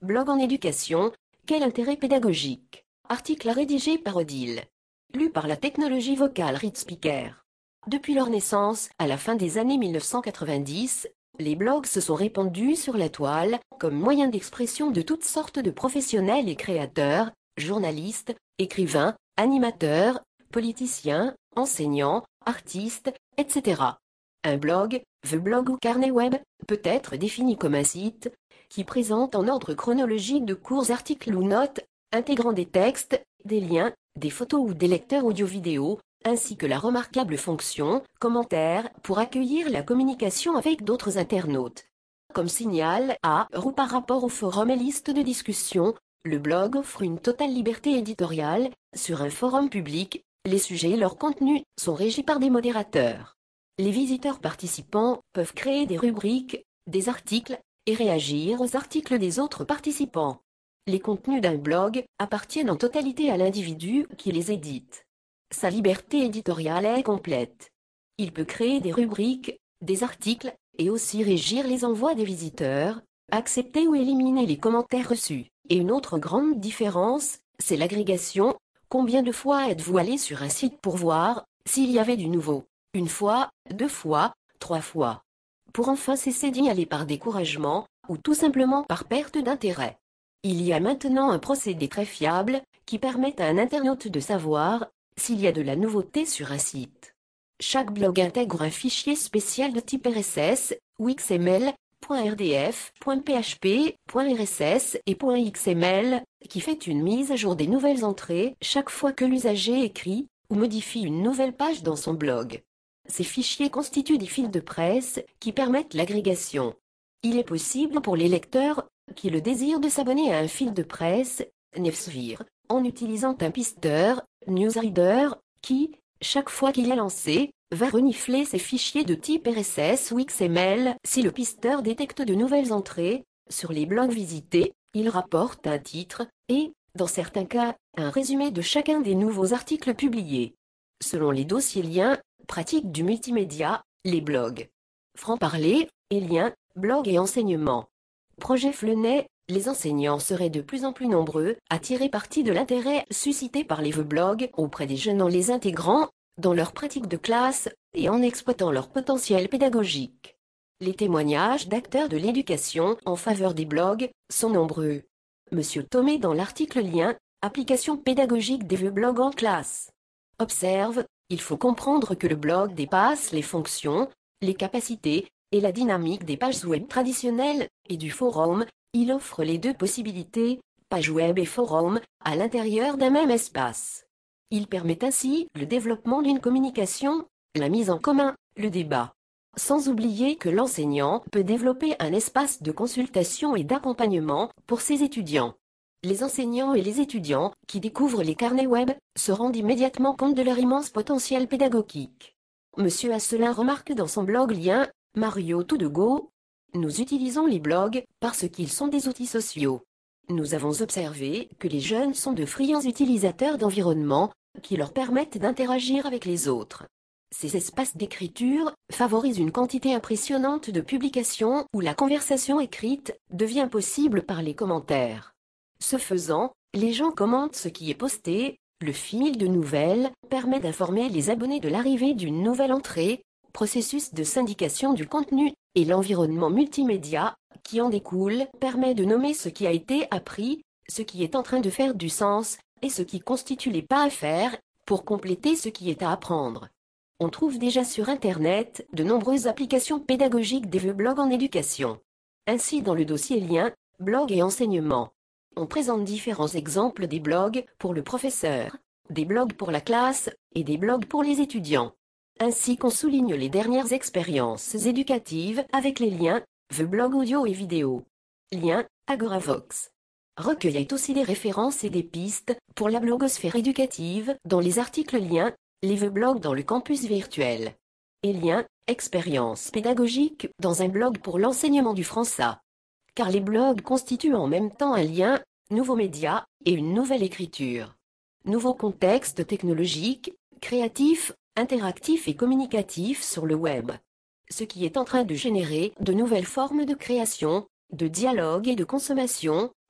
Blog en éducation, quel intérêt pédagogique? Article rédigé par Odile. Lu par la technologie vocale ReadSpeaker. Depuis leur naissance, à la fin des années 1990, les blogs se sont répandus sur la toile, comme moyen d'expression de toutes sortes de professionnels et créateurs, journalistes, écrivains, animateurs, politiciens, enseignants, artistes, etc. Un blog, the blog ou carnet web, peut être défini comme un site qui présente en ordre chronologique de courts articles ou notes, intégrant des textes, des liens, des photos ou des lecteurs audio-vidéo, ainsi que la remarquable fonction « Commentaires » pour accueillir la communication avec d'autres internautes. Comme signal à ou par rapport au forum et liste de discussion, le blog offre une totale liberté éditoriale. Sur un forum public, les sujets et leur contenu sont régis par des modérateurs. Les visiteurs participants peuvent créer des rubriques, des articles, et réagir aux articles des autres participants. Les contenus d'un blog appartiennent en totalité à l'individu qui les édite. Sa liberté éditoriale est complète. Il peut créer des rubriques, des articles, et aussi régir les envois des visiteurs, accepter ou éliminer les commentaires reçus. Et une autre grande différence, c'est l'agrégation. Combien de fois êtes-vous allé sur un site pour voir s'il y avait du nouveau? Une fois, 2 fois, 3 fois. Pour enfin cesser d'y aller par découragement, ou tout simplement par perte d'intérêt. Il y a maintenant un procédé très fiable, qui permet à un internaute de savoir s'il y a de la nouveauté sur un site. Chaque blog intègre un fichier spécial de type RSS, ou XML, .rdf, .php, .rss et .xml, qui fait une mise à jour des nouvelles entrées chaque fois que l'usager écrit ou modifie une nouvelle page dans son blog. Ces fichiers constituent des fils de presse qui permettent l'agrégation. Il est possible pour les lecteurs qui le désirent de s'abonner à un fil de presse, Newsfeed, en utilisant un pisteur, Newsreader, qui, chaque fois qu'il est lancé, va renifler ces fichiers de type RSS ou XML. Si le pisteur détecte de nouvelles entrées, sur les blogs visités, il rapporte un titre et, dans certains cas, un résumé de chacun des nouveaux articles publiés. Selon les dossiers liens, pratique du multimédia, les blogs. Franc-parler, et liens, blog et enseignement. Projet Fleunet, les enseignants seraient de plus en plus nombreux à tirer parti de l'intérêt suscité par les blogs auprès des jeunes en les intégrant dans leur pratique de classe et en exploitant leur potentiel pédagogique. Les témoignages d'acteurs de l'éducation en faveur des blogs sont nombreux. Monsieur Thomé dans l'article lien, application pédagogique des blogs en classe. Observe, il faut comprendre que le blog dépasse les fonctions, les capacités et la dynamique des pages web traditionnelles et du forum. Il offre les deux possibilités, page web et forum, à l'intérieur d'un même espace. Il permet ainsi le développement d'une communication, la mise en commun, le débat. Sans oublier que l'enseignant peut développer un espace de consultation et d'accompagnement pour ses étudiants. Les enseignants et les étudiants qui découvrent les carnets web se rendent immédiatement compte de leur immense potentiel pédagogique. Monsieur Asselin remarque dans son blog lien, Mario Tout de Go, nous utilisons les blogs parce qu'ils sont des outils sociaux. Nous avons observé que les jeunes sont de friands utilisateurs d'environnements qui leur permettent d'interagir avec les autres. Ces espaces d'écriture favorisent une quantité impressionnante de publications où la conversation écrite devient possible par les commentaires. Ce faisant, les gens commentent ce qui est posté. Le fil de nouvelles permet d'informer les abonnés de l'arrivée d'une nouvelle entrée, processus de syndication du contenu, et l'environnement multimédia qui en découle permet de nommer ce qui a été appris, ce qui est en train de faire du sens, et ce qui constitue les pas à faire, pour compléter ce qui est à apprendre. On trouve déjà sur Internet de nombreuses applications pédagogiques des blogs en éducation. Ainsi dans le dossier lien, blog et enseignement. On présente différents exemples des blogs pour le professeur, des blogs pour la classe, et des blogs pour les étudiants. Ainsi qu'on souligne les dernières expériences éducatives avec les liens, the blog audio et vidéo. Lien, Agoravox. Recueillait aussi des références et des pistes pour la blogosphère éducative dans les articles liens, les the blogs dans le campus virtuel. Et lien, expérience pédagogique dans un blog pour l'enseignement du français. Car les blogs constituent en même temps un lien, nouveau média, et une nouvelle écriture. Nouveau contexte technologique, créatif, interactif et communicatif sur le web. Ce qui est en train de générer de nouvelles formes de création, de dialogue et de consommation,